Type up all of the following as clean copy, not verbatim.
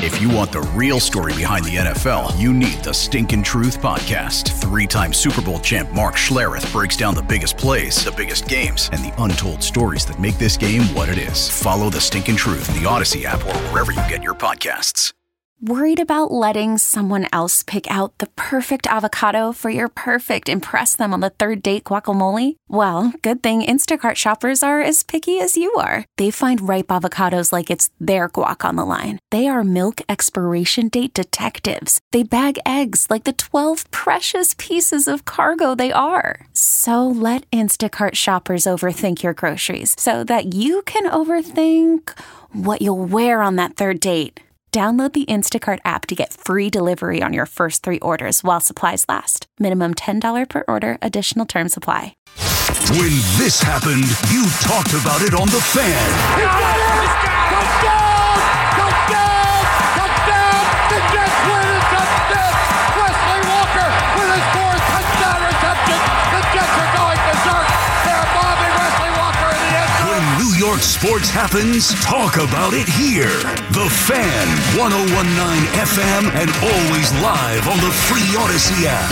If you want the real story behind the NFL, you need the Stinkin' Truth Podcast. 3-time Super Bowl champ Mark Schlereth breaks down the biggest plays, the biggest games, and the untold stories that make this game what it is. Follow the Stinkin' Truth in the Odyssey app or wherever you get your podcasts. Worried about letting someone else pick out the perfect avocado for your perfect impress them on the third date guacamole? Well, good thing Instacart shoppers are as picky as you are. They find ripe avocados like it's their guac on the line. They are milk expiration date detectives. They bag eggs like the 12 precious pieces of cargo they are. So let Instacart shoppers overthink your groceries so that you can overthink what you'll wear on that third date. Download the Instacart app to get free delivery on your first 3 orders while supplies last. Minimum $10 per order. Additional terms apply. When this happened, you talked about it on The Fan. Touchdown! Touchdown! Touchdown! The Jets win it! Touchdown! Wesley Walker with his 4th touchdown reception. The Jets are going berserk. They're bombing Wesley Walker in the end zone. When New York sports happens, talk about it here. The Fan, 101.9 FM, and always live on the free Odyssey app.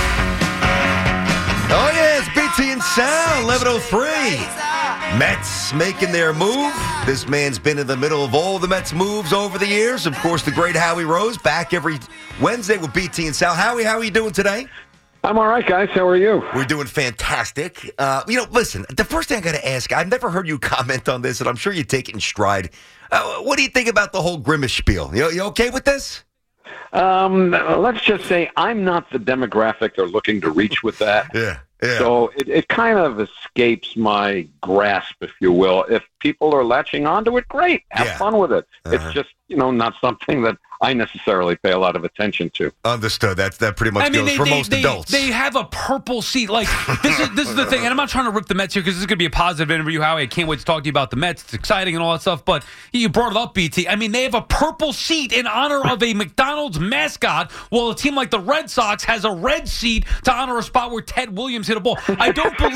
Oh, yeah, it's BT and Sal, 11:03. Mets making their move. This man's been in the middle of all the Mets moves over the years. Of course, the great Howie Rose, back every Wednesday with BT and Sal. Howie, how are you doing today? I'm all right, guys. How are you? We're doing fantastic. Listen, the first thing I got to ask, I've never heard you comment on this, and I'm sure you take it in stride. What do you think about the whole Grimace spiel? You okay with this? Let's just say I'm not the demographic they're looking to reach with that. Yeah. So it kind of escapes my grasp, if you will. If people are latching onto it, great. Have fun with it. It's just, not something that I necessarily pay a lot of attention to. Understood. That pretty much goes for most adults. They have a purple seat. Like, this is the thing, and I'm not trying to rip the Mets here because this is going to be a positive interview, Howie. I can't wait to talk to you about the Mets. It's exciting and all that stuff, but you brought it up, BT. I mean, they have a purple seat in honor of a McDonald's mascot, while a team like the Red Sox has a red seat to honor a spot where Ted Williams hit a ball. I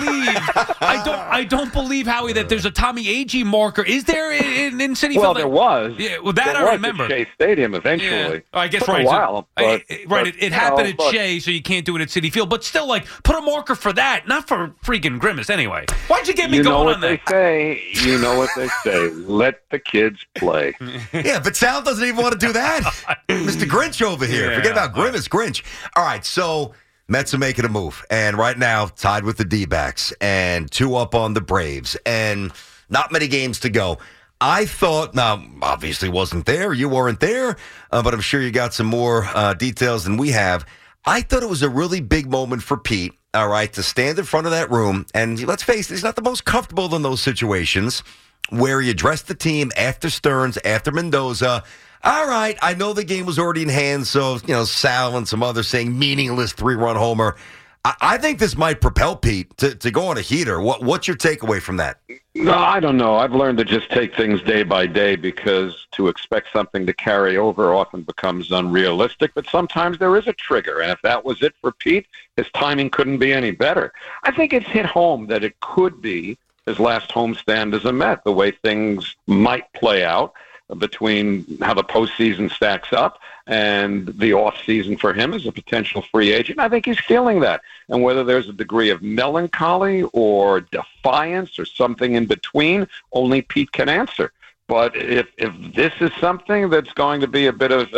don't believe, Howie, that there's a Tommy Agee marker. Is there in Citi Field? Well, there was. Yeah, well, that I remember. At Shea Stadium eventually. Yeah. I guess took right. a while, It happened at Shea, so you can't do it at Citi Field. But still, put a marker for that, not for freaking Grimace. Anyway, why'd you get me going on that? You know what they say. Let the kids play. Yeah, but Sal doesn't even want to do that. Mr. Grinch over here. Yeah. Forget about Grimace, Grinch. All right, so Mets are making a move, and right now tied with the D-backs and 2 up on the Braves, and not many games to go. I thought, now, obviously wasn't there. You weren't there, but I'm sure you got some more details than we have. I thought it was a really big moment for Pete, all right, to stand in front of that room. And let's face it, he's not the most comfortable in those situations where he addressed the team after Stearns, after Mendoza. All right, I know the game was already in hand, so, Sal and some others saying meaningless 3-run homer. I think this might propel Pete to go on a heater. What's your takeaway from that? No, I don't know. I've learned to just take things day by day because to expect something to carry over often becomes unrealistic. But sometimes there is a trigger. And if that was it for Pete, his timing couldn't be any better. I think it's hit home that it could be his last homestand as a Met, the way things might play out between how the postseason stacks up and the offseason for him as a potential free agent. I think he's feeling that. And whether there's a degree of melancholy or defiance or something in between, only Pete can answer. But if this is something that's going to be a bit of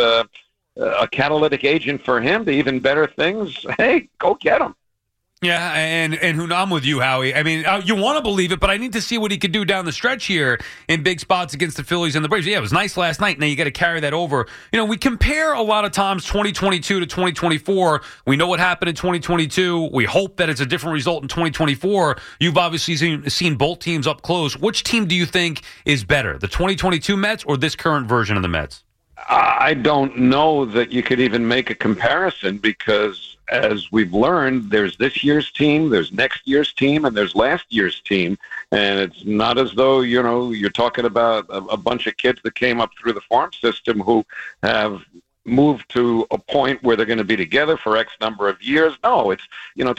a catalytic agent for him to even better things, hey, go get him. Yeah, and I'm with you, Howie. I mean, you want to believe it, but I need to see what he could do down the stretch here in big spots against the Phillies and the Braves. Yeah, it was nice last night. Now you got to carry that over. We compare a lot of times 2022 to 2024. We know what happened in 2022. We hope that it's a different result in 2024. You've obviously seen both teams up close. Which team do you think is better, the 2022 Mets or this current version of the Mets? I don't know that you could even make a comparison because, as we've learned, there's this year's team, there's next year's team, and there's last year's team. And it's not as though, you're talking about a bunch of kids that came up through the farm system who have moved to a point where they're going to be together for X number of years. No, it's,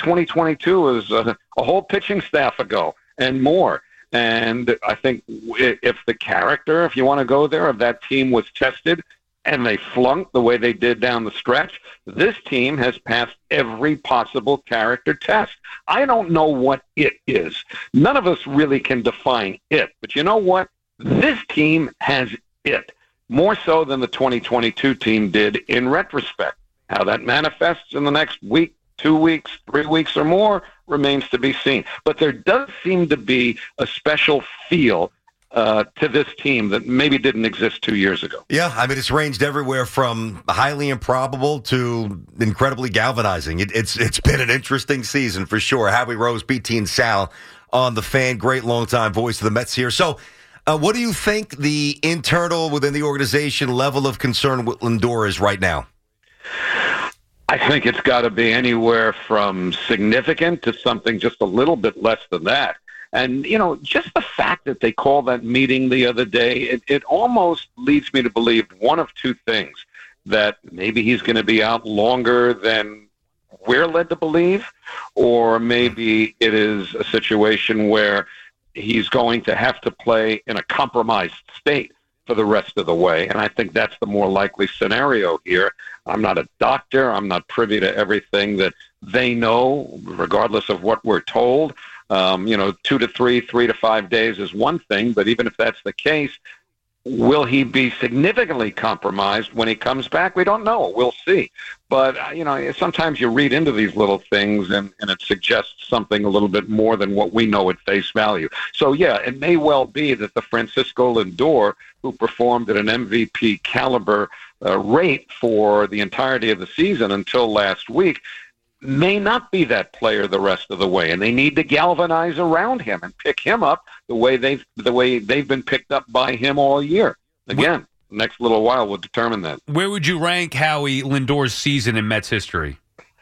2022 is a whole pitching staff ago and more. And I think if the character, if you want to go there, of that team was tested and they flunked the way they did down the stretch. This team has passed every possible character test. I don't know what it is. None of us really can define it. But you know what? This team has it, more so than the 2022 team did in retrospect. How that manifests in the next week, 2 weeks, 3 weeks or more remains to be seen. But there does seem to be a special feel to this team that maybe didn't exist 2 years ago. Yeah, I mean, it's ranged everywhere from highly improbable to incredibly galvanizing. It's been an interesting season for sure. Howie Rose, BT and Sal on the Fan, great longtime voice of the Mets here. So what do you think the internal, within the organization, level of concern with Lindor is right now? I think it's got to be anywhere from significant to something just a little bit less than that. And, you know, just the fact that they called that meeting the other day, it almost leads me to believe one of two things, that maybe he's going to be out longer than we're led to believe, or maybe it is a situation where he's going to have to play in a compromised state for the rest of the way. And I think that's the more likely scenario here. I'm not a doctor. I'm not privy to everything that they know, regardless of what we're told. 2 to 3 to 5 days is one thing, but even if that's the case, will he be significantly compromised when he comes back? We don't know. We'll see. But, sometimes you read into these little things and it suggests something a little bit more than what we know at face value. So, yeah, it may well be that the Francisco Lindor, who performed at an MVP caliber rate for the entirety of the season until last week, may not be that player the rest of the way, and they need to galvanize around him and pick him up the way they've been picked up by him all year. Again, next little while will determine that. Where would you rank Howie Lindor's season in Mets history?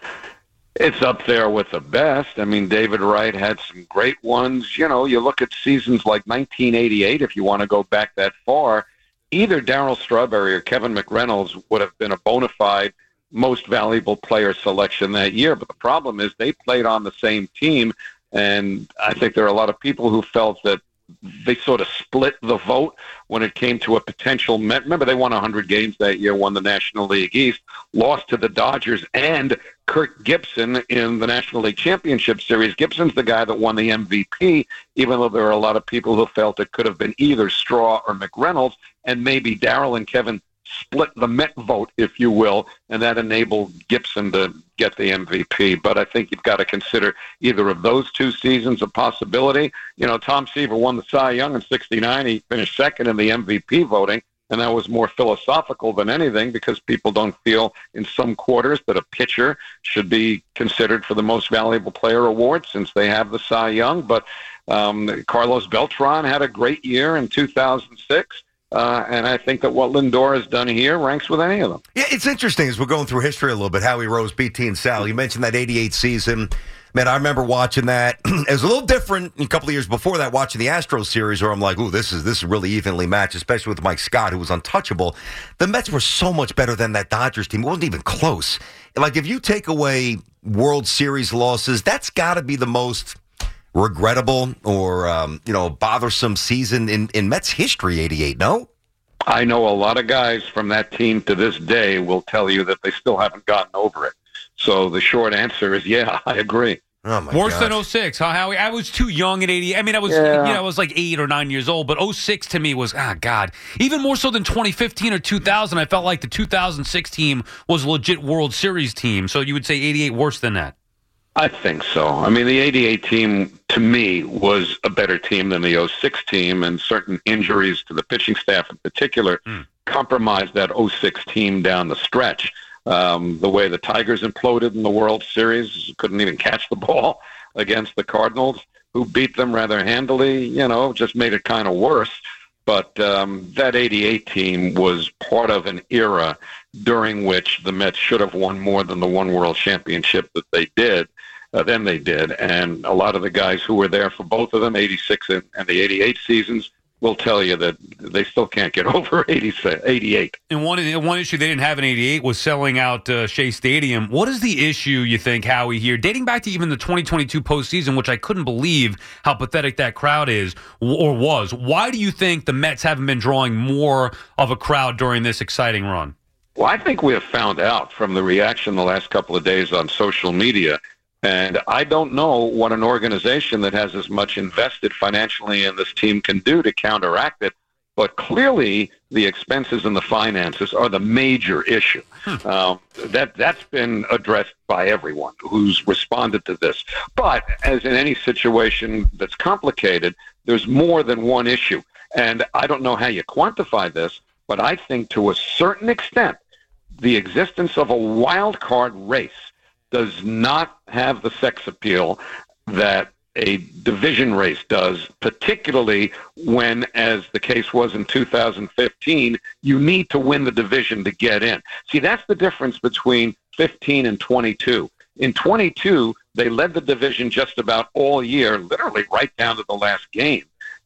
It's up there with the best. I mean, David Wright had some great ones. You look at seasons like 1988, if you want to go back that far, either Darryl Strawberry or Kevin McReynolds would have been a bona fide most valuable player selection that year. But the problem is they played on the same team, and I think there are a lot of people who felt that they sort of split the vote when it came to a potential Met. Remember, they won 100 games that year, won the National League East, lost to the Dodgers and Kirk Gibson in the National League Championship Series. Gibson's the guy that won the MVP, even though there are a lot of people who felt it could have been either Straw or McReynolds, and maybe Darryl and Kevin split the Met vote, if you will, and that enabled Gibson to get the MVP. But I think you've got to consider either of those two seasons a possibility. Tom Seaver won the Cy Young in '69. He finished second in the MVP voting, and that was more philosophical than anything because people don't feel in some quarters that a pitcher should be considered for the most valuable player award since they have the Cy Young. But Carlos Beltran had a great year in 2006. And I think that what Lindor has done here ranks with any of them. Yeah, it's interesting as we're going through history a little bit. Howie Rose, BT, and Sal. You mentioned that '88 season. Man, I remember watching that. It was a little different a couple of years before that, watching the Astros series, where I'm like, ooh, this is really evenly matched, especially with Mike Scott, who was untouchable. The Mets were so much better than that Dodgers team. It wasn't even close. Like, if you take away World Series losses, that's got to be the most regrettable or, bothersome season in Mets history, '88, no? I know a lot of guys from that team to this day will tell you that they still haven't gotten over it. So the short answer is, yeah, I agree. Oh my Worse gosh. Than 06, huh, Howie? I was too young at 88. I mean, I was like 8 or 9 years old, but 06 to me was, God. Even more so than 2015 or 2000, I felt like the 2006 team was a legit World Series team. So you would say 88 worse than that? I think so. I mean, the 88 team, to me, was a better team than the 06 team, and certain injuries to the pitching staff in particular compromised that 06 team down the stretch. The way the Tigers imploded in the World Series, couldn't even catch the ball against the Cardinals, who beat them rather handily, just made it kind of worse. But that 88 team was part of an era during which the Mets should have won more than the one World Championship that they did. Then they did, and a lot of the guys who were there for both of them, 86 and the 88 seasons, will tell you that they still can't get over 88. And one issue they didn't have in 88 was selling out Shea Stadium. What is the issue, you think, Howie, here, dating back to even the 2022 postseason, which I couldn't believe how pathetic that crowd is or was? Why do you think the Mets haven't been drawing more of a crowd during this exciting run? Well, I think we have found out from the reaction the last couple of days on social media. And I don't know what an organization that has as much invested financially in this team can do to counteract it. But clearly, the expenses and the finances are the major issue. That's been addressed by everyone who's responded to this. But as in any situation that's complicated, there's more than one issue. And I don't know how you quantify this, but I think to a certain extent, the existence of a wild card race does not have the sex appeal that a division race does, particularly when, as the case was in 2015, you need to win the division to get in. See, that's the difference between 15 and 22. In 22, they led the division just about all year, literally right down to the last game.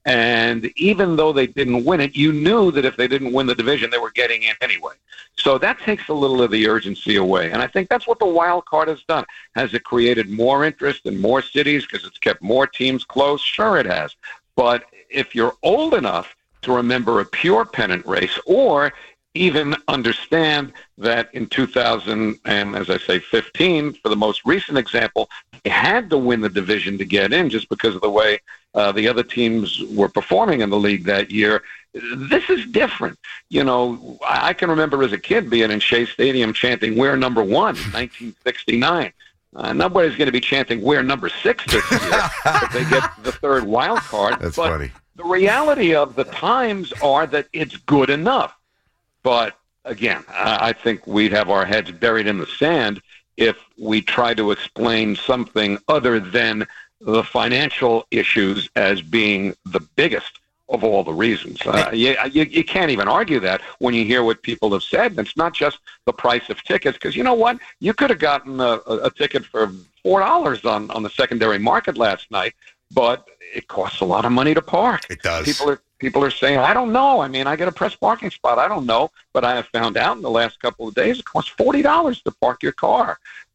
And even though they didn't win it, you knew that if they didn't win the division, they were getting in anyway. So that takes a little of the urgency away. And I think that's what the wild card has done. Has it created more interest in more cities because it's kept more teams close? Sure, it has. But if you're old enough to remember a pure pennant race, or even understand that in 2000 and, as I say, 15, for the most recent example, they had to win the division to get in just because of the way the other teams were performing in the league that year. This is different. You know, I can remember as a kid being in Shea Stadium chanting, "We're number one," in 1969. Nobody's going to be chanting, "We're number 6" this year if they get the third wild card. That's but funny. The reality of the times are that it's good enough. But again, I think we'd have our heads buried in the sand if we try to explain something other than the financial issues as being the biggest of all the reasons. You can't even argue that when you hear what people have said. And it's not just the price of tickets, because you know what? You could have gotten a ticket for $4 on the secondary market last night, but it costs a lot of money to park. It does. People are saying, I don't know. I mean, I get a press parking spot. I don't know. But I have found out in the last couple of days it costs $40 to park your car.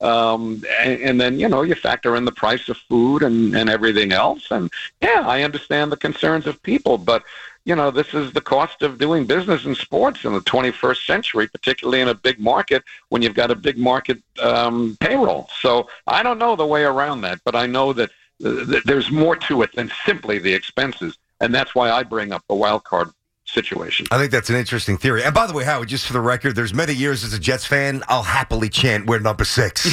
And then, you know, you factor in the price of food and everything else. And, yeah, I understand the concerns of people. But, you know, this is the cost of doing business in sports in the 21st century, particularly in a big market when you've got a big market payroll. So I don't know the way around that. But I know that there's more to it than simply the expenses. And that's why I bring up the wild card situation. I think that's an interesting theory. And by the way, Howard, just for the record, there's many years as a Jets fan, I'll happily chant, "We're number 6."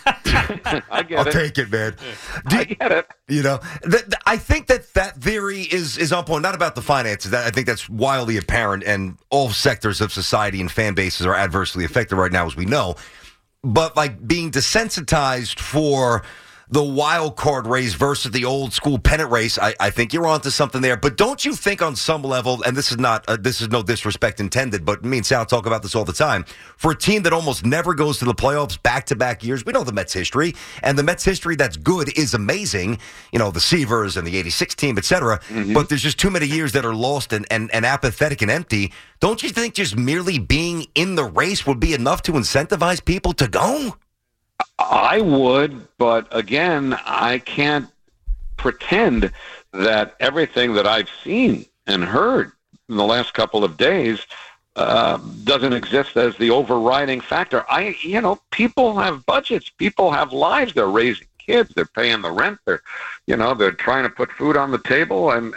I get I'll it. take it, man. I get it. You know, I think that theory is on point, not about the finances. I think that's wildly apparent, and all sectors of society and fan bases are adversely affected right now, as we know. But, like, being desensitized for the wild card race versus the old school pennant race, I think you're onto something there. But don't you think on some level, and this is no disrespect intended, but me and Sal talk about this all the time, for a team that almost never goes to the playoffs back-to-back years, we know the Mets history, and the Mets history that's good is amazing, you know, the Seavers and the 86 team, et cetera, but there's just too many years that are lost and apathetic and empty. Don't you think just merely being in the race would be enough to incentivize people to go? I would, but again, I can't pretend that everything that I've seen and heard in the last couple of days doesn't exist as the overriding factor. People have budgets, people have lives, they're raising kids, they're paying the rent, they're trying to put food on the table, and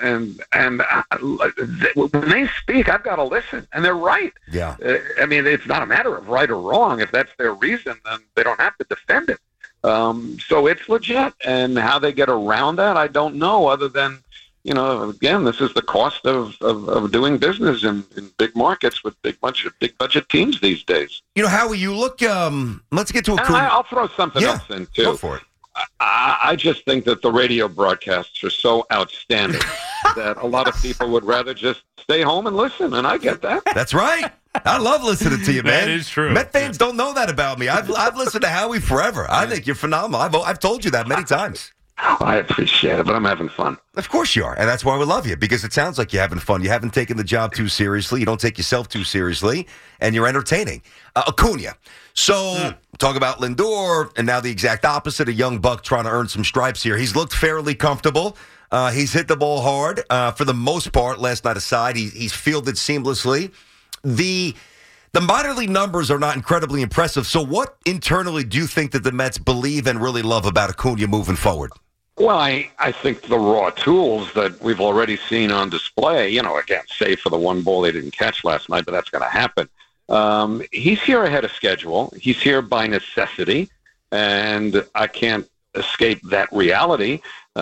when they speak, I've got to listen, and they're right. Yeah. I mean, it's not a matter of right or wrong. If that's their reason, then they don't have to defend it. So it's legit, and how they get around that, I don't know, other than, again, this is the cost of doing business in big markets with big budget teams these days. Howie, you look, let's get to a I'll throw something else in, too. Go for it. I just think that the radio broadcasts are so outstanding that a lot of people would rather just stay home and listen, and I get that. That's right. I love listening to you, man. That is true. Met fans don't know that about me. I've listened to Howie forever. I think you're phenomenal. I've told you that many times. I appreciate it, but I'm having fun. Of course you are, and that's why we love you, because it sounds like you're having fun. You haven't taken the job too seriously. You don't take yourself too seriously, and you're entertaining. Acuna. So, talk about Lindor, and now the exact opposite, a young buck trying to earn some stripes here. He's looked fairly comfortable. He's hit the ball hard for the most part. Last night aside, he's fielded seamlessly. The minor league numbers are not incredibly impressive. So what internally do you think that the Mets believe and really love about Acuna moving forward? Well, I think the raw tools that we've already seen on display, again, save for the one ball they didn't catch last night, but that's going to happen. He's here ahead of schedule. He's here by necessity, and I can't escape that reality.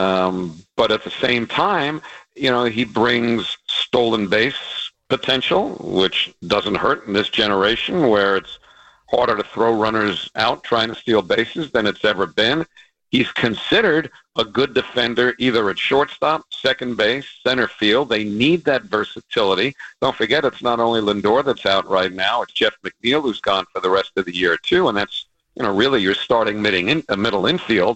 But at the same time, he brings stolen base potential, which doesn't hurt in this generation where it's harder to throw runners out trying to steal bases than it's ever been. He's considered a good defender either at shortstop, second base, center field. They need that versatility. Don't forget, it's not only Lindor that's out right now. It's Jeff McNeil who's gone for the rest of the year, too, and that's really your starting middle infield.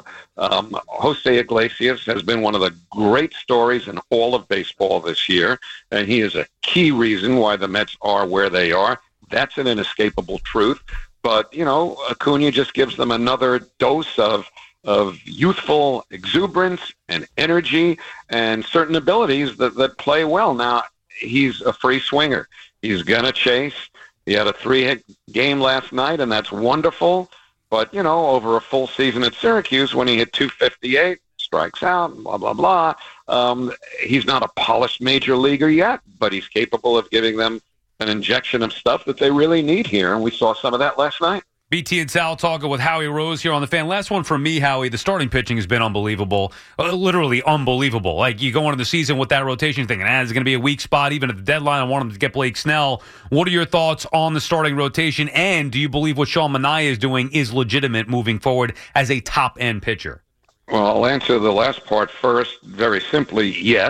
Jose Iglesias has been one of the great stories in all of baseball this year, and he is a key reason why the Mets are where they are. That's an inescapable truth. But, Acuna just gives them another dose of youthful exuberance and energy and certain abilities that play well. Now, he's a free swinger. He's going to chase. He had a 3-hit game last night, and that's wonderful. But, over a full season at Syracuse, when he hit 258, strikes out, blah, blah, blah, he's not a polished major leaguer yet, but he's capable of giving them an injection of stuff that they really need here, and we saw some of that last night. BT and Sal talking with Howie Rose here on The Fan. Last one from me, Howie. The starting pitching has been unbelievable. Literally unbelievable. Like, you go into the season with that rotation thinking, it's going to be a weak spot. Even at the deadline, I want them to get Blake Snell. What are your thoughts on the starting rotation? And do you believe what Sean Manaea is doing is legitimate moving forward as a top-end pitcher? Well, I'll answer the last part first. Very simply, yes.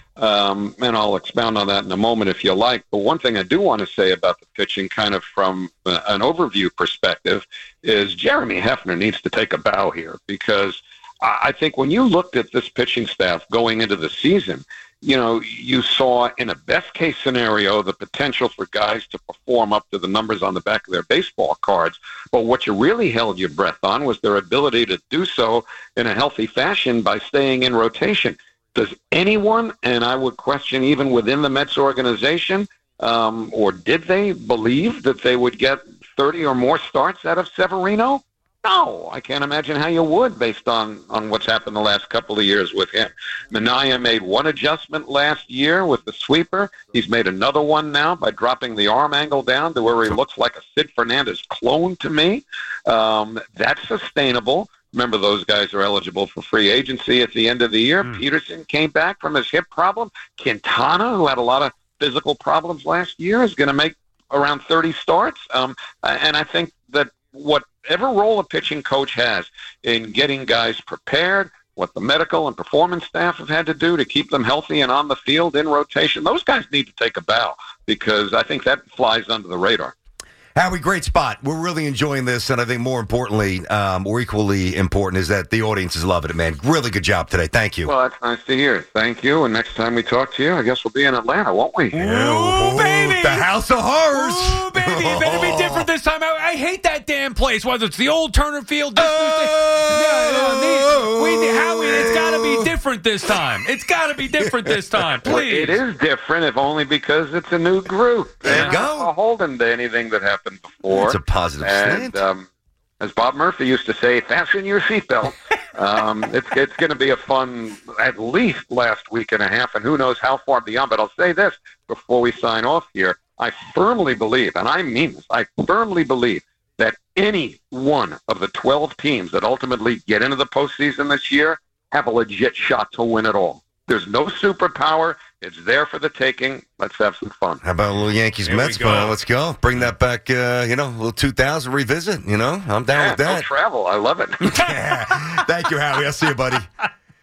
And I'll expound on that in a moment if you like. But one thing I do want to say about the pitching kind of from an overview perspective is Jeremy Hefner needs to take a bow here, because I think when you looked at this pitching staff going into the season, you saw in a best-case scenario the potential for guys to perform up to the numbers on the back of their baseball cards. But what you really held your breath on was their ability to do so in a healthy fashion by staying in rotation. Does anyone, and I would question even within the Mets organization, or did they believe that they would get 30 or more starts out of Severino? No, I can't imagine how you would based on what's happened the last couple of years with him. Manaea made one adjustment last year with the sweeper. He's made another one now by dropping the arm angle down to where he looks like a Sid Fernandez clone to me. That's sustainable. Remember, those guys are eligible for free agency at the end of the year. Peterson came back from his hip problem. Quintana, who had a lot of physical problems last year, is going to make around 30 starts. And I think that whatever role a pitching coach has in getting guys prepared, what the medical and performance staff have had to do to keep them healthy and on the field in rotation, those guys need to take a bow, because I think that flies under the radar. Howie, great spot. We're really enjoying this, and I think more importantly, or equally important, is that the audience is loving it, man. Really good job today. Thank you. Well, that's nice to hear. Thank you. And next time we talk to you, I guess we'll be in Atlanta, won't we? Ooh, baby! The House of Horrors! Ooh, baby! It better be different this time. I hate that damn place, whether it's the old Turner Field. Howie, it's got to be different this time. It's got to be different this time, please. It is different, if only because it's a new group. There you go. Not beholden to anything that happened before. It's a positive slant. As Bob Murphy used to say, fasten your seatbelt. It's going to be a fun, at least last week and a half, and who knows how far beyond. But I'll say this before we sign off here. I firmly believe, and I mean this, I firmly believe that any one of the 12 teams that ultimately get into the postseason this year have a legit shot to win it all. There's no superpower. It's there for the taking. Let's have some fun. How about a little Yankees-Mets fun? Let's go. Bring that back, a little 2000 revisit, I'm down with that. No travel. I love it. Thank you, Howie. I'll see you, buddy.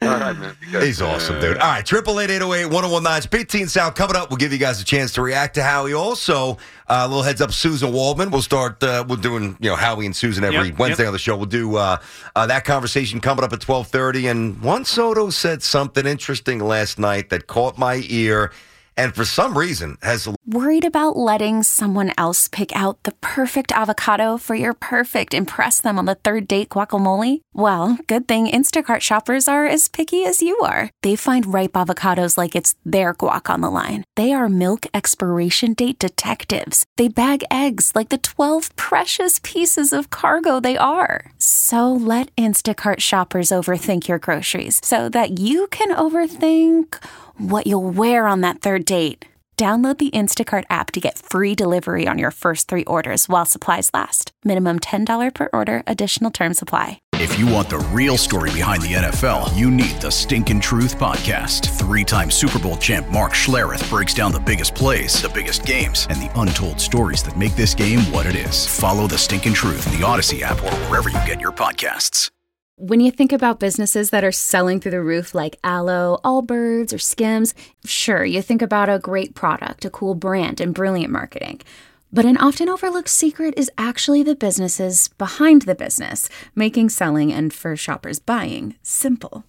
All right, man. He's awesome, dude. All right, 888-808-1019. It's BT and Sal coming up. We'll give you guys a chance to react to Howie. Also, a little heads up, Susan Waldman. We'll start. We're doing Howie and Susan every Wednesday on the show. We'll do that conversation coming up at 12:30. And Juan Soto said something interesting last night that caught my ear, and for some reason has. Worried about letting someone else pick out the perfect avocado for your perfect impress them on the third date guacamole? Well, good thing Instacart shoppers are as picky as you are. They find ripe avocados like it's their guac on the line. They are milk expiration date detectives. They bag eggs like the 12 precious pieces of cargo they are. So let Instacart shoppers overthink your groceries so that you can overthink what you'll wear on that third date. Download the Instacart app to get free delivery on your first 3 orders while supplies last. Minimum $10 per order. Additional terms apply. If you want the real story behind the NFL, you need the Stinkin' Truth Podcast. 3-time Super Bowl champ Mark Schlereth breaks down the biggest plays, the biggest games, and the untold stories that make this game what it is. Follow the Stinkin' Truth in the Odyssey app or wherever you get your podcasts. When you think about businesses that are selling through the roof like Aloe, Allbirds, or Skims, sure, you think about a great product, a cool brand, and brilliant marketing. But an often overlooked secret is actually the businesses behind the business, making selling and, for shoppers, buying simple.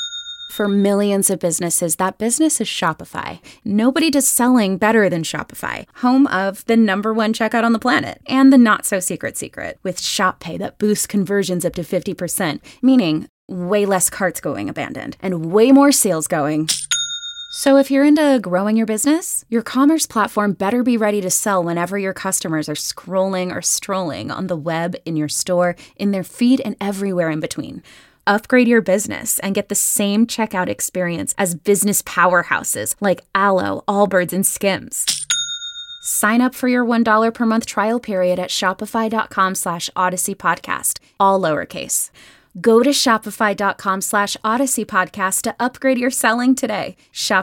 For millions of businesses, that business is Shopify. Nobody does selling better than Shopify, home of the #1 checkout on the planet, and the not-so-secret secret, with Shop Pay that boosts conversions up to 50%, meaning way less carts going abandoned, and way more sales going. So if you're into growing your business, your commerce platform better be ready to sell whenever your customers are scrolling or strolling on the web, in your store, in their feed, and everywhere in between. Upgrade your business and get the same checkout experience as business powerhouses like Aloe, Allbirds, and Skims. Sign up for your $1 per month trial period at shopify.com/Odyssey Podcast, all lowercase. Go to shopify.com/Odyssey Podcast to upgrade your selling today.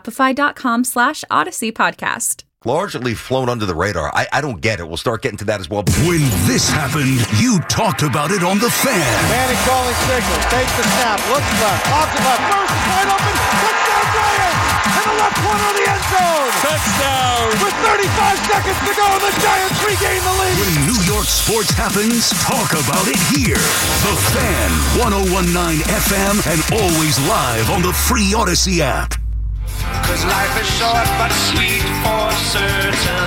Shopify.com/Odyssey Podcast. Largely flown under the radar. I don't get it. We'll start getting to that as well. When this happened, you talked about it on The Fan. Manning calling signal. Takes the snap. Looks left. Off the left. First is wide open. Touchdown Giants! In the left corner of the end zone. Touchdown! With 35 seconds to go, the Giants regain the lead. When New York sports happens, talk about it here. The Fan, 101.9 FM, and always live on the free Odyssey app. 'Cause life is short but sweet for certain.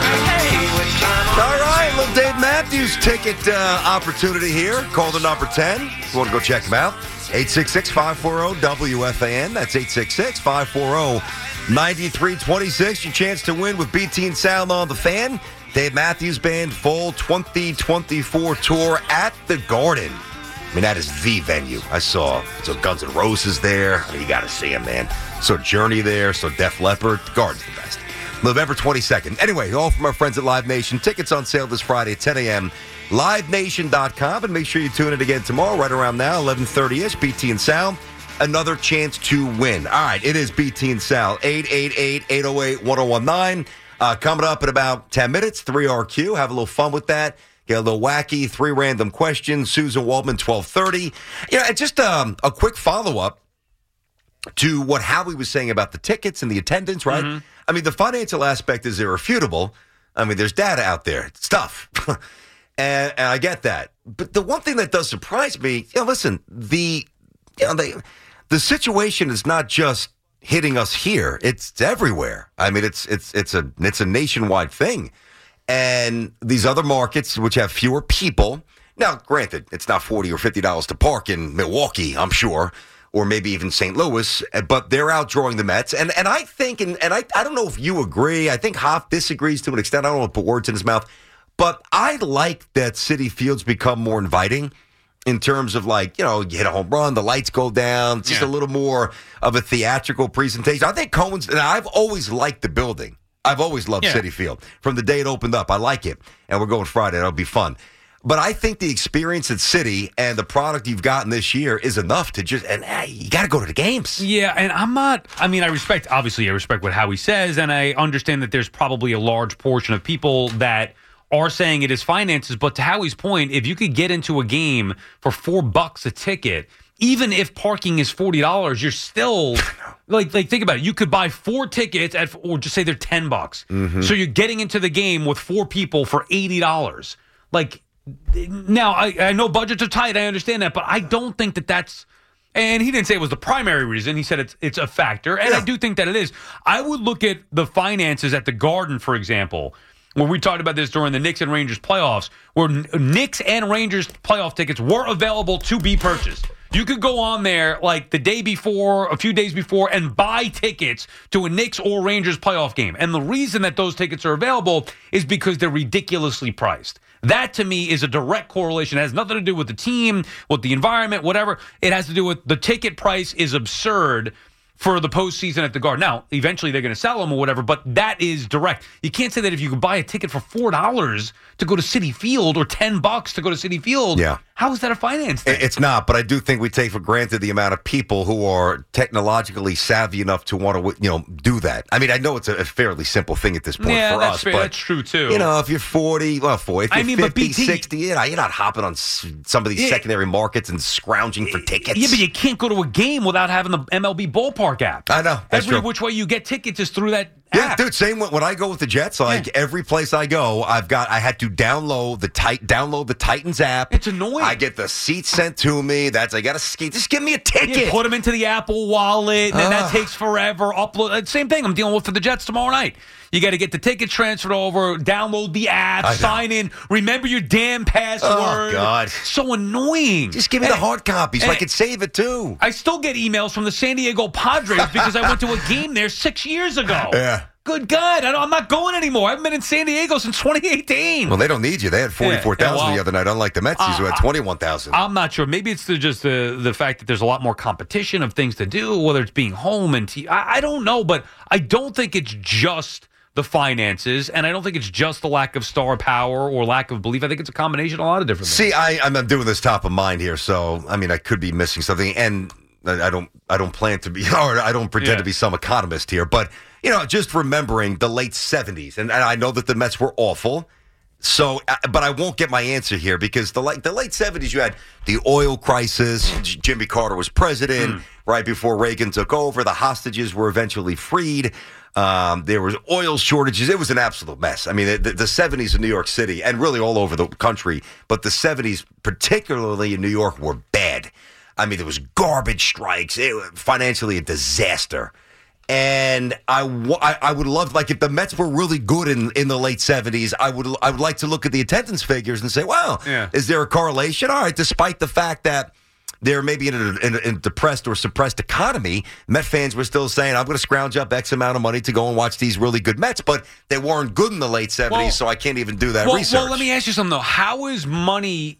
All right, little Dave Matthews ticket opportunity here. Call the number 10. If you want to go check him out, 866-540-WFAN. That's 866-540-9326. Your chance to win with BT and Sal on The Fan. Dave Matthews Band full 2024 tour at the Garden. I mean, that is the venue. I saw Guns N' Roses there. I mean, you got to see them, man. So Journey there. So Def Leppard. The Garden's the best. November 22nd. Anyway, all from our friends at Live Nation. Tickets on sale this Friday at 10 a.m. LiveNation.com. And make sure you tune in again tomorrow, right around now, 11:30-ish. BT and Sal. Another chance to win. All right, it is BT and Sal. 888-808-1019. Coming up in about 10 minutes, 3RQ. Have a little fun with that. Get a little wacky, 3 random questions. Susan Waldman, 12:30. And just a quick follow-up to what Howie was saying about the tickets and the attendance, right? Mm-hmm. I mean, the financial aspect is irrefutable. I mean, there's data out there, stuff. and I get that. But the one thing that does surprise me, listen, the situation is not just hitting us here. It's everywhere. I mean, it's a nationwide thing. And these other markets, which have fewer people, now, granted, it's not $40 or $50 to park in Milwaukee, I'm sure, or maybe even St. Louis, but they're outdrawing the Mets. And I think, and I don't know if you agree, I think Hoff disagrees to an extent. I don't want to put words in his mouth, but I like that Citi Field's become more inviting in terms of, like, you hit a home run, the lights go down, it's just a little more of a theatrical presentation. I think Cohen's, and I've always liked the building. I've always loved Citi Field. From the day it opened up, I like it. And we're going Friday. That'll be fun. But I think the experience at Citi and the product you've gotten this year is enough to just, and you got to go to the games. Yeah, and I respect what Howie says, and I understand that there's probably a large portion of people that are saying it is finances. But to Howie's point, if you could get into a game for $4 a ticket, even if parking is $40, you're still like think about it. You could buy 4 tickets or just say they're $10. Mm-hmm. So you're getting into the game with 4 people for $80. Like now, I know budgets are tight. I understand that, but I don't think that's. And he didn't say it was the primary reason. He said it's a factor, and I do think that it is. I would look at the finances at the Garden, for example, where we talked about this during the Knicks and Rangers playoffs, where Knicks and Rangers playoff tickets were available to be purchased. You could go on there like the day before, a few days before, and buy tickets to a Knicks or Rangers playoff game. And the reason that those tickets are available is because they're ridiculously priced. That, to me, is a direct correlation. It has nothing to do with the team, with the environment, whatever. It has to do with the ticket price is absurd for the postseason at the Garden. Now, eventually they're going to sell them or whatever, but that is direct. You can't say that if you could buy a ticket for $4 to go to Citi Field or $10 to go to Citi Field. Yeah. How is that a finance thing? It's not, but I do think we take for granted the amount of people who are technologically savvy enough to want to, do that. I mean, I know it's a fairly simple thing at this point for us, fair. but That's true too. If you're 40, if you're 50, but BT, 60, you're not hopping on some of these secondary markets and scrounging for tickets. Yeah, but you can't go to a game without having the MLB Ballpark app. I know. That's Every true. which way you get tickets is through that Yeah, app. dude. Same when I go with the Jets. Every place I go, I had to download the Titans app. It's annoying. I get the seats sent to me. I got to ski. Just give me a ticket. You put them into the Apple Wallet, and then that takes forever. Upload. Same thing I'm dealing with for the Jets tomorrow night. You got to get the ticket transferred over, download the app, sign in, remember your damn password. Oh, God. So annoying. Just give me the hard copy so I can save it, too. I still get emails from the San Diego Padres because I went to a game there 6 years ago. Yeah. Good God. I'm not going anymore. I haven't been in San Diego since 2018. Well, they don't need you. They had 44,000 the other night, unlike the Mets, who had 21,000. I'm not sure. Maybe it's just the fact that there's a lot more competition of things to do, whether it's being home and I don't know, but I don't think it's just the finances, and I don't think it's just the lack of star power or lack of belief. I think it's a combination of a lot of different things. See, I'm doing this top of mind here, so I mean, I could be missing something, and I don't plan to be, or I don't pretend to be some economist here, but just remembering the late 70s, and I know that the Mets were awful. So, but I won't get my answer here because the late 70s, you had the oil crisis. Jimmy Carter was president right before Reagan took over. The hostages were eventually freed. There was oil shortages. It was an absolute mess. I mean, the 70s in New York City and really all over the country, but the 70s, particularly in New York, were bad. I mean, there was garbage strikes. It was financially a disaster. And I would love, like, if the Mets were really good in the late 70s, I would like to look at the attendance figures and say, well, is there a correlation? All right, despite the fact that they're maybe in a depressed or suppressed economy, Met fans were still saying, I'm going to scrounge up X amount of money to go and watch these really good Mets, but they weren't good in the late 70s, so I can't even do that research. Well, let me ask you something, though. How is money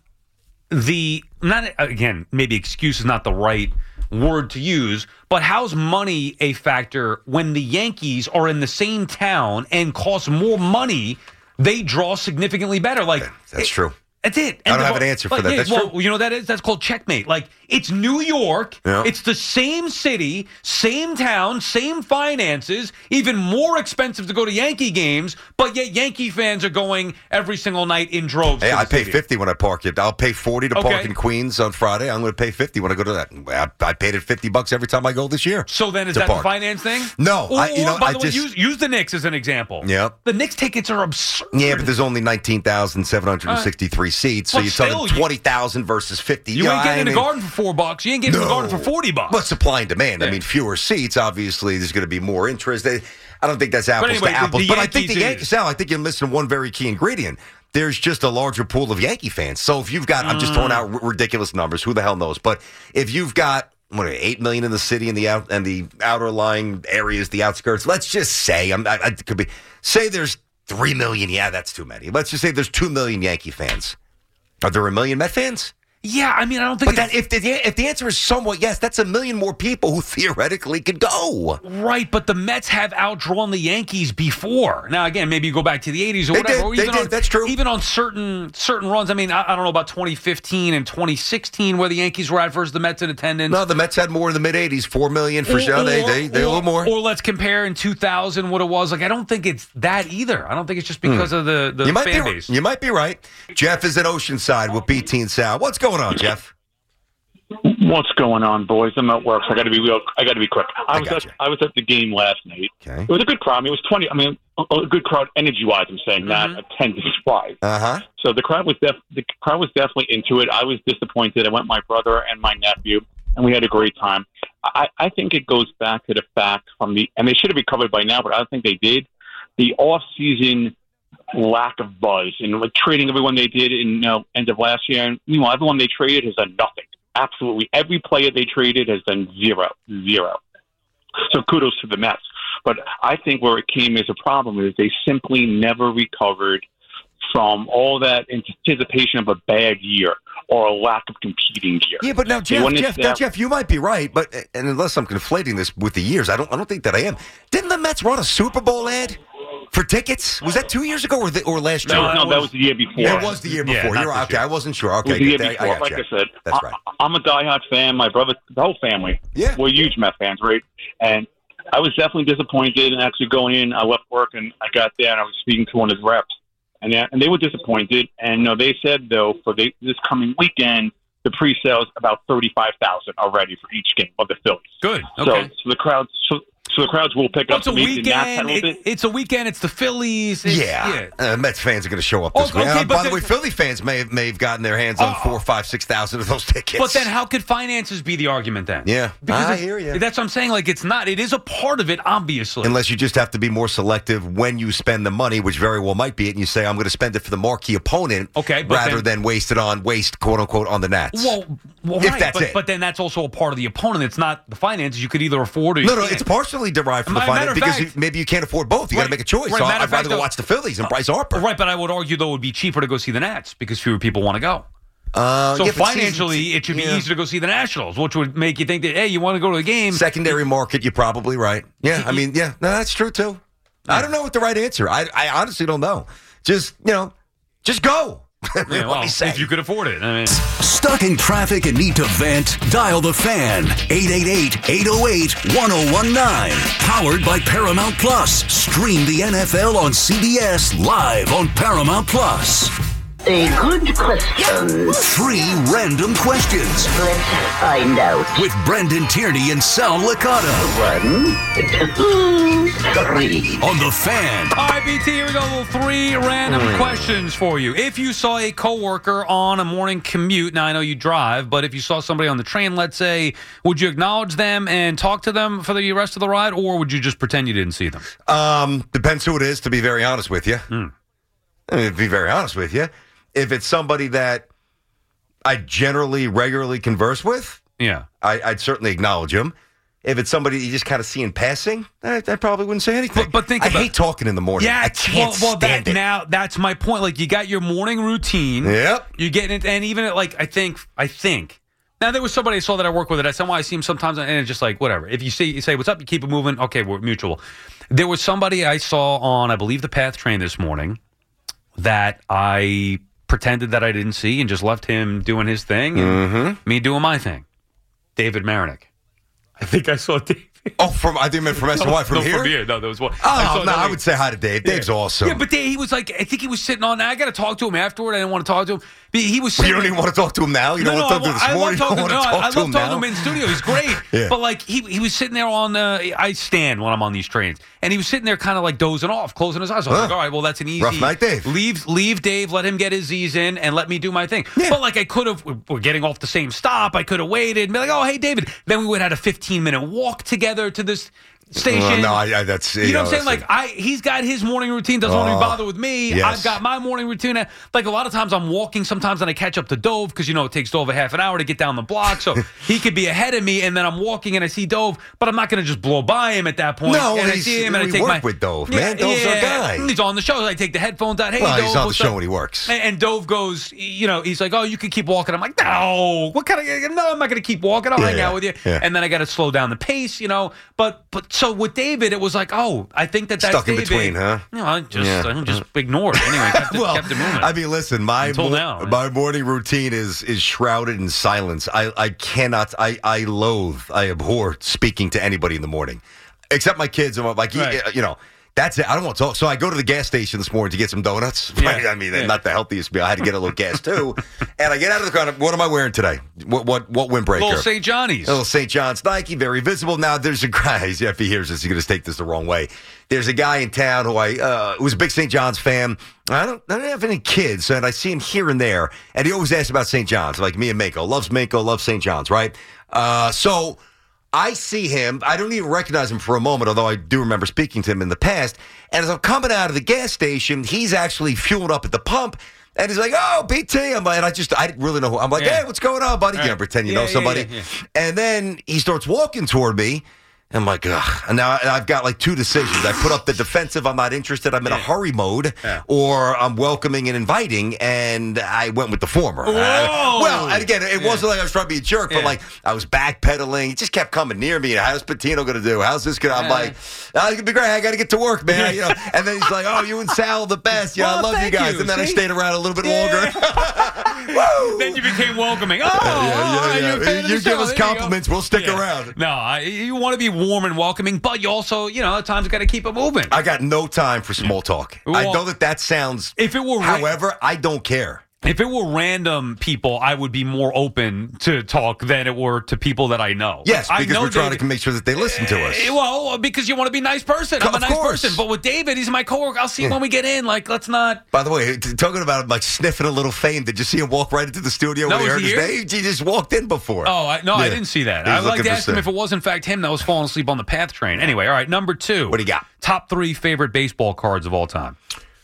maybe excuse is not the right word to use, but how's money a factor when the Yankees are in the same town and cost more money? They draw significantly better. That's true. That's it. I don't have an answer for that. That's true. You know what that is? That's called checkmate. Like, it's New York. Yeah. It's the same city, same town, same finances, even more expensive to go to Yankee games, but yet Yankee fans are going every single night in droves. Hey, I pay $50 when I park it. I'll pay $40 to park in Queens on Friday. I'm going to pay $50 when I go to that. I paid it $50 every time I go this year. So then is that the finance thing? No. By the way, use the Knicks as an example. Yep. The Knicks tickets are absurd. Yeah, but there's only 19,763 seats, so you're talking 20,000 versus 50. You ain't getting in the Garden for $4. You ain't getting in the Garden for $40. But supply and demand. Yeah. I mean, fewer seats. Obviously, there's going to be more interest. I don't think that's apples to apples. But I think the Yankees, Sal, I think you're missing one very key ingredient. There's just a larger pool of Yankee fans. So if you've got, I'm just throwing out ridiculous numbers. Who the hell knows? But if you've got 8 million in the city and the outer lying areas, the outskirts. Let's just say I could be say there's 3 million. Yeah, that's too many. Let's just say there's 2 million Yankee fans. Are there 1 million Met fans? Yeah, I mean, I don't think. But if the answer is somewhat yes, that's a million more people who theoretically could go. Right, but the Mets have outdrawn the Yankees before. Now, again, maybe you go back to the 80s or whatever. They did. That's true. Even on certain runs. I mean, I don't know about 2015 and 2016 where the Yankees were at versus the Mets in attendance. No, the Mets had more in the mid 80s, 4 million for sure. They a little more. Or let's compare in 2000 what it was. Like, I don't think it's that either. I don't think it's just because of the fan base. You might be right. Jeff is at Oceanside with BT and Sal. What's going on, Jeff? What's going on, boys? I'm at work, so I got to be quick. I was at the game last night. Okay. It was a good crowd. It was 20. I mean, a good crowd energy-wise. I'm saying, not attendance-wise. So the crowd was definitely into it. I was disappointed. I went with my brother and my nephew, and we had a great time. I think it goes back to the fact and they should have recovered by now, but I don't think they did. The off-season lack of buzz and trading everyone they did in end of last year. And, everyone they traded has done nothing. Absolutely. Every player they traded has done zero. So kudos to the Mets. But I think where it came as a problem is they simply never recovered from all that anticipation of a bad year or a lack of competing gear. Yeah, but now, Jeff, you might be right, but and unless I'm conflating this with the years, I don't think that I am. Didn't the Mets run a Super Bowl ad for tickets? Was that 2 years ago or last year? No, that was the year before. It was the year before. You're right. Okay, I wasn't sure. Okay, it was the year before. Like I said, that's right. I'm a diehard fan. My brother, the whole family, we're huge Mets fans, right? And I was definitely disappointed. And actually going in, I left work and I got there and I was speaking to one of his reps. And they were disappointed. And they said, though, for this coming weekend, the pre-sales about 35,000 already for each game of the Phillies. Good. Okay. So the crowds. So the crowds will pick up. It's a weekend. It's a weekend. It's the Phillies. Mets fans are going to show up this week. By the way, Philly fans may have gotten their hands on 4,000, 5,000, 6,000 of those tickets. But then, how could finances be the argument then? Yeah, I hear you. That's what I'm saying. Like, it's not. It is a part of it, obviously. Unless you just have to be more selective when you spend the money, which very well might be it, and you say, "I'm going to spend it for the marquee opponent," rather than waste quote unquote, on the Nats. Well, if right, that's it. But then that's also a part of the opponent. It's not the finances. You could either afford or you can't. It's partially derived from the finance because maybe you can't afford both. You got to make a choice. Right, so I'd rather go watch the Phillies and Bryce Harper. Right, but I would argue though it would be cheaper to go see the Nats because fewer people want to go. So financially, it should be easier to go see the Nationals, which would make you think that, hey, you want to go to the game. Secondary market, you're probably right. Yeah, I mean, no, that's true too. I don't know what the right answer. I honestly don't know. Just go. If you could afford it. I mean. Stuck in traffic and need to vent? Dial the Fan. 888-808-1019. Powered by Paramount Plus. Stream the NFL on CBS live on Paramount Plus. A good question. 3 random questions. Let's find out. With Brendan Tierney and Sal Licata. 1, 2, 3. On the Fan. All right, BT, here we go. 3 random questions for you. If you saw a coworker on a morning commute, now I know you drive, but if you saw somebody on the train, let's say, would you acknowledge them and talk to them for the rest of the ride, or would you just pretend you didn't see them? Depends who it is, to be very honest with you. I mean, to be very honest with you. If it's somebody that I regularly converse with, I'd certainly acknowledge him. If it's somebody you just kind of see in passing, I probably wouldn't say anything. But think about I hate talking in the morning. Yeah, I can't stand it. Now that's my point. Like, you got your morning routine. Yep. You get it, and even at, like, I think. Now, there was somebody I saw that I work with at SNY. I see him sometimes, and it's just like, whatever. If you say, what's up, you keep it moving. Okay, we're mutual. There was somebody I saw on, I believe, the PATH train this morning that I pretended that I didn't see and just left him doing his thing and me doing my thing. David Marinick. I think I saw David. I think you meant from SNY from here? From here. No, there was one. I would say hi to Dave. Dave's awesome. Yeah, but he was like, I think he was sitting on. I got to talk to him afterward. I didn't want to talk to him. But he was. You don't even want to talk to him now. You don't want to talk to him this morning. I love talking to him in the studio. He's great. But like he was sitting there on. I stand when I'm on these trains, and he was sitting there kind of like dozing off, closing his eyes. I was like, all right, well that's an easy rough night, Dave. Leave Dave. Let him get his Z's in, and let me do my thing. Yeah. But like I could have. We're getting off the same stop. I could have waited and be like, oh hey David. Then we would have had a 15-minute walk together to this. station. No, that's you know what I'm saying. Like he's got his morning routine. Doesn't want to be bothered with me. Yes. I've got my morning routine. Like a lot of times I'm walking sometimes and I catch up to Dove because it takes Dove a half an hour to get down the block. So he could be ahead of me, and then I'm walking and I see Dove, but I'm not going to just blow by him at that point. No, and I see him and I take work with Dove, man. Dove's our guy. He's on the show. I take the headphones out. Hey, Dove, he's on the show up? when he works. And Dove goes, he's like, oh, you can keep walking. I'm like, no, what kind of? No, I'm not going to keep walking. I'll hang out with you. Yeah. And then I got to slow down the pace, But so with David, it was like, oh, I think that's stuck David. in between, huh? I just ignored it. Anyway, kept it moving. I mean, listen, my morning routine is shrouded in silence. I cannot. I loathe. I abhor speaking to anybody in the morning, except my kids. I'm like, that's it. I don't want to talk. So I go to the gas station this morning to get some donuts. Yeah. Right? I mean, not the healthiest meal. I had to get a little gas too. And I get out of the car. What am I wearing today? What windbreaker? Little St. Johnny's. Little St. John's Nike, very visible. Now there's a guy. If he hears this, he's going to take this the wrong way. There's a guy in town who who's a big St. John's fan. I don't have any kids, and I see him here and there. And he always asks about St. John's, like me and Mako. Loves St. John's, right? So I see him. I don't even recognize him for a moment, although I do remember speaking to him in the past. And as I'm coming out of the gas station, he's actually fueled up at the pump. And he's like, oh, BT. I didn't really know who. I'm like, hey, what's going on, buddy? Right. Pretend you know somebody. Yeah. And then he starts walking toward me. I'm like, ugh. And now I've got like two decisions. I put up the defensive, I'm not interested, I'm in a hurry mode, or I'm welcoming and inviting, and I went with the former. And again, it wasn't like I was trying to be a jerk, but like I was backpedaling. He just kept coming near me. How's Patino going to do? How's this going to? I'm like, it's going to be great. I got to get to work, man. And then he's like, oh, you and Sal the best. I love you guys. And then I stayed around a little bit longer. Then you became welcoming. You give us compliments, we'll stick around. No, you want to be warm and welcoming, but you also, at times got to keep it moving. I got no time for small talk. Well, I know that sounds. However, I don't care. If it were random people, I would be more open to talk than it were to people that I know. Yes, because we're trying to make sure that they listen to us. Well, because you want to be a nice person. I'm a nice person. But with David, he's my coworker. I'll see him when we get in. Like, let's not. By the way, talking about him, like sniffing a little fame, did you see him walk right into the studio when he heard his name? He just walked in before. Oh, I didn't see that. I'd like to ask him if it was in fact him that was falling asleep on the PATH train. Anyway, all right, number 2. What do you got? Top 3 favorite baseball cards of all time.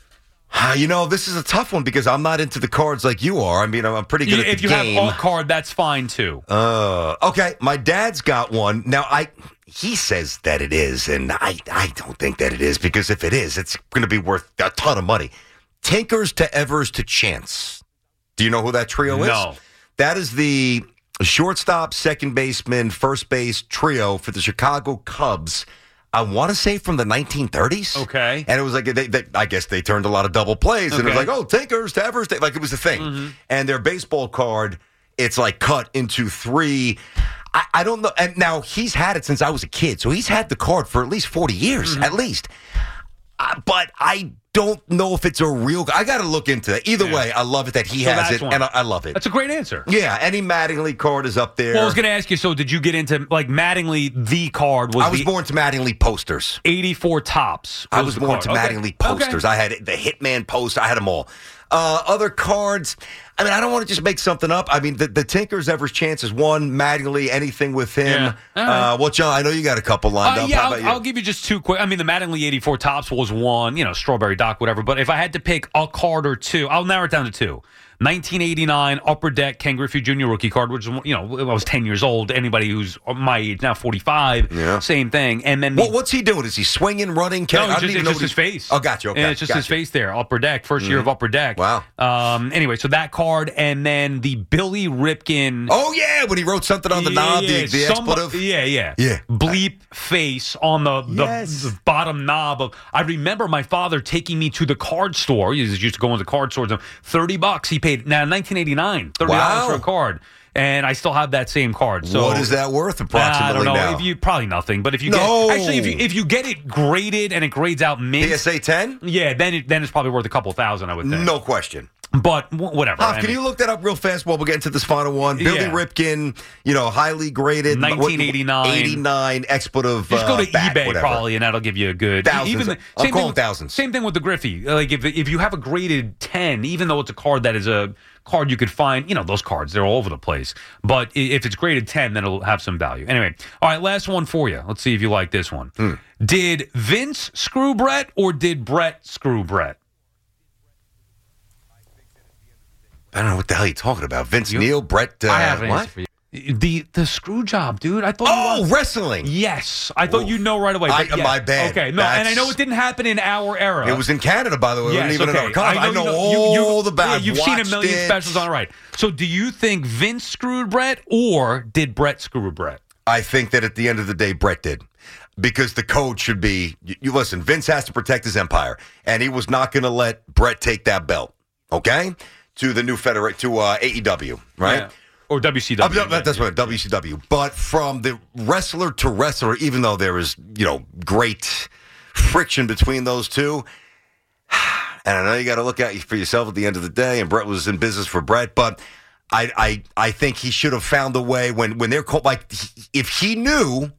This is a tough one because I'm not into the cards like you are. I mean, I'm pretty good at the game. If you have a card, that's fine too. Okay. My dad's got one. Now, he says that it is, and I don't think that it is because if it is, it's going to be worth a ton of money. Tinkers to Evers to Chance. Do you know who that trio is? No. That is the shortstop, second baseman, first base trio for the Chicago Cubs. I want to say from the 1930s. Okay. And it was like, I guess they turned a lot of double plays. And it was like, oh, Tinkers to Evers. Like it was a thing. Mm-hmm. And their baseball card, it's like cut into 3. I don't know. And now he's had it since I was a kid. So he's had the card for at least 40 years, at least. But I don't know if it's a real. I got to look into that. Either way, I love it that he has it, and I love it. That's a great answer. Yeah, any Mattingly card is up there. Well, I was going to ask you, so did you get into, like, Mattingly, the card? I was born to Mattingly posters. 84 Tops. I was born to Mattingly posters. I had the Hitman poster. I had them all. Other cards, I mean, I don't want to just make something up. I mean, the Tinkers Evers Chance is one. Mattingly, anything with him. Yeah. Well, John, I know you got a couple lined up. Yeah, How about you? I'll give you just 2 quick. I mean, the Mattingly 84 Tops was one, Strawberry Dock, whatever. But if I had to pick a card or 2, I'll narrow it down to 2. 1989 Upper Deck Ken Griffey Jr. rookie card, which is, I was 10 years old. Anybody who's my age now, 45, same thing. And then what's he doing? Is he swinging, running? No, it's just his face. Oh, gotcha. Okay, and it's just his face there. Upper Deck, first year of Upper Deck. Wow. Anyway, so that card, and then the Billy Ripken. Oh yeah, when he wrote something on the knob, the expletive. Yeah. Bleep face on the bottom knob of. I remember my father taking me to the card store. He used to go into card stores. $30 he paid. Now, 1989, $30 for a card. And I still have that same card. So what is that worth approximately I don't know. now? If you probably nothing, but if you if you get it graded and it grades out mint PSA 10, then it's probably worth a couple thousand, I would think. No question. But whatever. Hoff, can you look that up real fast while we get into this final one? Billy Ripken, highly graded. 1989. 89 expletive. Just go to back, eBay whatever. probably, and that'll give you a good. Thousands. I'm calling thousands. Same thing with the Griffey. Like if you have a graded 10, even though it's a card that is a card you could find, those cards, they're all over the place. But if it's graded 10, then it'll have some value. Anyway, all right, last one for you. Let's see if you like this one. Did Vince screw Brett or did Brett screw Brett? I don't know what the hell you're talking about. Vince Neil, Brett. I have an what? answer for you. The screw job, dude. I thought. Wrestling. Yes, I thought you'd know right away. But My bad. Okay, no, and I know it didn't happen in our era. It was in Canada, by the way. Yes, it wasn't even in our country. I know all the bad. You've seen a million specials on it, right? So, do you think Vince screwed Brett, or did Brett screw Brett? I think that at the end of the day, Brett did. Because the code should be, you listen, Vince has to protect his empire, and he was not going to let Brett take that belt, okay? To the new to AEW, right? Yeah. Or WCW. That's right, WCW. But from the wrestler to wrestler, even though there is, great friction between those two, and I know you got to look at it for yourself at the end of the day, and Brett was in business for Brett, but I think he should have found a way when they're called, like, if he knew,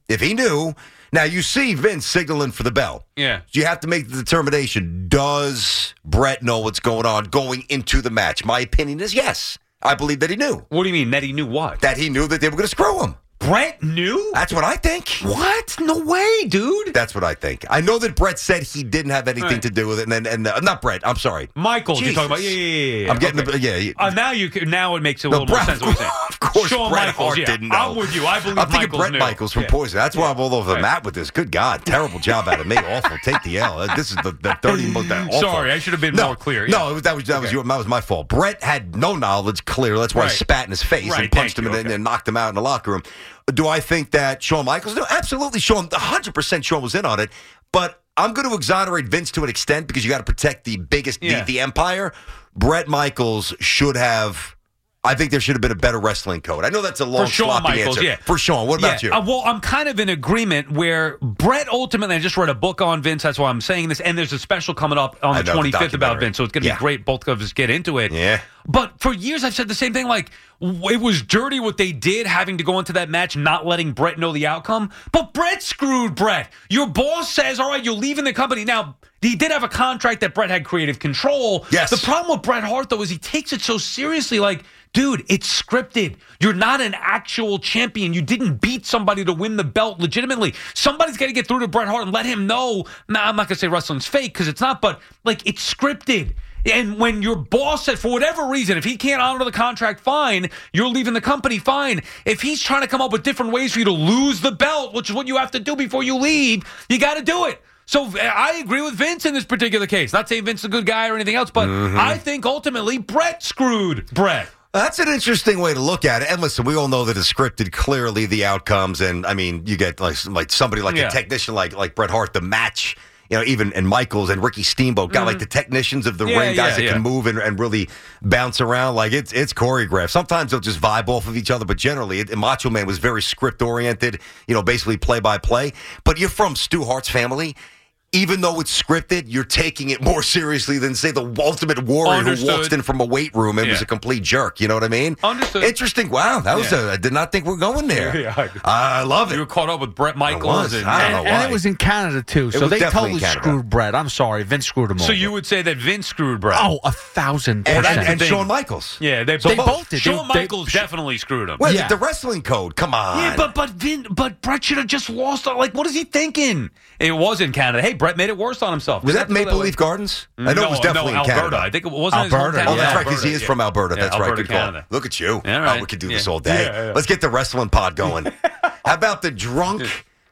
now you see Vince signaling for the bell. Yeah. You have to make the determination. Does Brett know what's going on going into the match? My opinion is yes. I believe that he knew. What do you mean, that he knew what? That he knew that they were going to screw him. Brett knew? That's what I think. What? No way, dude. That's what I think. I know that Brett said he didn't have anything to do with it, and not Brett. I'm sorry, Michael. You're talking about yeah. I'm getting now it makes a little more sense. What you're saying. Of course, Shawn Bret Michaels, Hart didn't know. I'm with you. I believe I'm thinking Michaels Bret knew. Michaels from Poison. That's why I'm all over the map with this. Good God, terrible job out of me. Awful. Take the L. This is the 30 most awful. Sorry, I should have been more clear. No, that was my fault. Brett had no knowledge. Clear. That's why I spat in his face and punched him and knocked him out in the locker room. Do I think that Shawn Michaels? No, absolutely. 100% Shawn was in on it. But I'm going to exonerate Vince to an extent because you got to protect the biggest, the empire. Bret Michaels should have. I think there should have been a better wrestling code. I know that's a long, sloppy answer. For Shawn, what about you? Well, I'm kind of in agreement where Bret ultimately, I just read a book on Vince, that's why I'm saying this, and there's a special coming up on the 25th about Vince, so it's going to be great. Both of us get into it. Yeah. But for years, I've said the same thing, like, it was dirty what they did, having to go into that match, not letting Bret know the outcome. But Bret screwed Bret. Your boss says, all right, you're leaving the company. Now, he did have a contract that Bret had creative control. Yes. The problem with Bret Hart, though, is he takes it so seriously, like, dude, it's scripted. You're not an actual champion. You didn't beat somebody to win the belt legitimately. Somebody's got to get through to Bret Hart and let him know. Now, I'm not going to say wrestling's fake because it's not, but, like, it's scripted. And when your boss said, for whatever reason, if he can't honor the contract, fine. You're leaving the company, fine. If he's trying to come up with different ways for you to lose the belt, which is what you have to do before you leave, you got to do it. So I agree with Vince in this particular case. Not saying Vince is a good guy or anything else, but I think ultimately Bret screwed Bret. That's an interesting way to look at it. And listen, we all know that it's scripted, clearly the outcomes. And, I mean, you get like somebody like a technician like Bret Hart, the match, even and Michaels and Ricky Steamboat got like the technicians of the ring, guys that can move and really bounce around. Like it's choreographed. Sometimes they'll just vibe off of each other, but generally, Macho Man was very script oriented, basically play by play. But you're from Stu Hart's family. Even though it's scripted, you're taking it more seriously than, say, the Ultimate Warrior who walked in from a weight room and was a complete jerk. You know what I mean? Understood. Interesting. Wow. That was I did not think we were going there. I love it. You were caught up with Bret Michaels. I don't know why. And it was in Canada, too. So they totally screwed Bret. I'm sorry. Vince screwed him over. So you would say that Vince screwed Bret? Oh, 1,000%. And Shawn Michaels. Yeah, they both did. Shawn Michaels definitely screwed him. Well, the wrestling code. Come on. Yeah, but Bret should have just lost. Like, what is he thinking? It was in Canada. Hey, Bret made it worse on himself. Was that Maple Leaf Gardens? I know it was definitely in Alberta. Canada. I think it wasn't Alberta. his hometown. That's right, because he is from Alberta. That's right. Alberta, Good call. Canada. Look at you. All right. We could do this all day. Let's get the wrestling pod going. How about the drunk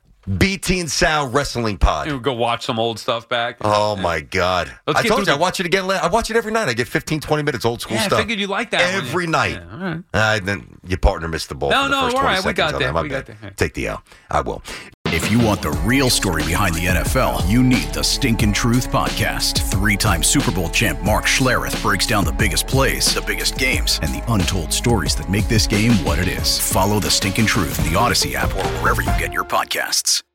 BT and Sal wrestling pod? You go watch some old stuff back. Oh, my God. I told you, I watch it again. I watch it every night. I get 15, 20 minutes old school stuff. I figured you like that every night. Yeah, all right. Then your partner missed the ball. No, for the first all 20 right. We got seconds. there. We got there. Take the L. I will. If you want the real story behind the NFL, you need the Stinkin' Truth Podcast. 3-time Super Bowl champ Mark Schlereth breaks down the biggest plays, the biggest games, and the untold stories that make this game what it is. Follow the Stinkin' Truth in the Odyssey app or wherever you get your podcasts.